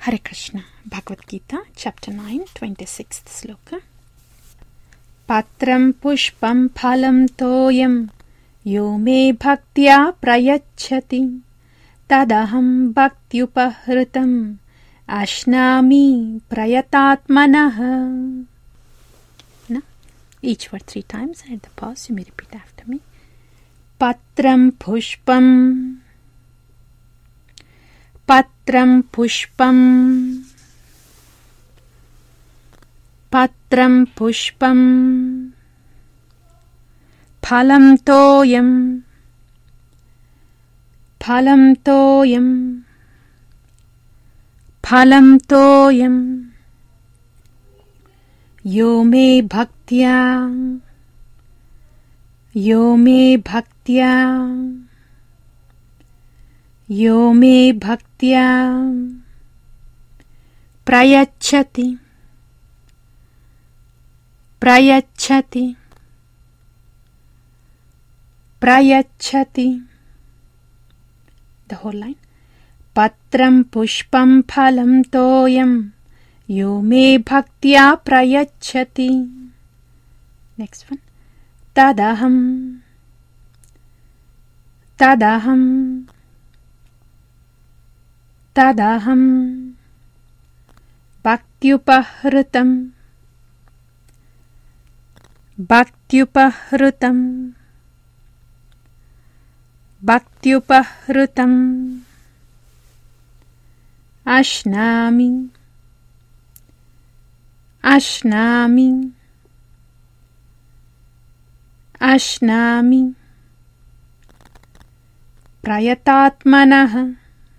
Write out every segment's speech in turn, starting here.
Hare Krishna. Bhagavad Gita, chapter 9, 26th sloka. Patram pushpam phalam toyam yo me bhaktya prayachati tadaham bhaktyupahritam ashnami prayatatmanah. Now, each word 3 times. At the pause, you may repeat after me. Patram pushpam. Patram pushpam. Patram pushpam. Phalam toyam. Phalam toyam. Phalam toyam. Yo me bhaktya. Yo me bhaktya. Yo me bhaktya prayachati. Prayachati. Prayachati. The whole line. Patram pushpam phalam toyam yo me bhaktya prayachati. Next one. Tadaham. Tadaham. Tadaham bhaktyupahritam. Bhaktyupahritam. Bhaktyupahritam. Ashnami. Ashnami. Ashnami prayatatmanah.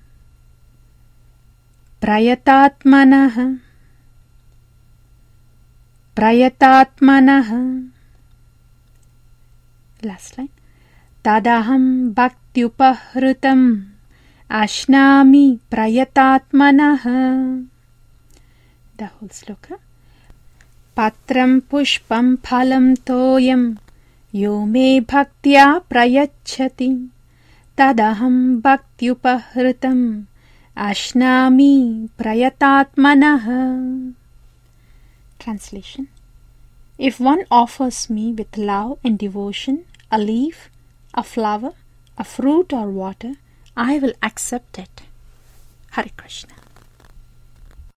Prayatatmanah. Prayatatmanah. Last line. Tadaham bhaktyupahritam ashnami prayatatmanah. The whole sloka. Patram pushpam phalam toyam yo me bhaktya prayachati tadaham bhaktyupahritam ashnami prayatatmanah. Translation. If one offers me with love and devotion a leaf, a flower, a fruit or water, I will accept it. Hare Krishna.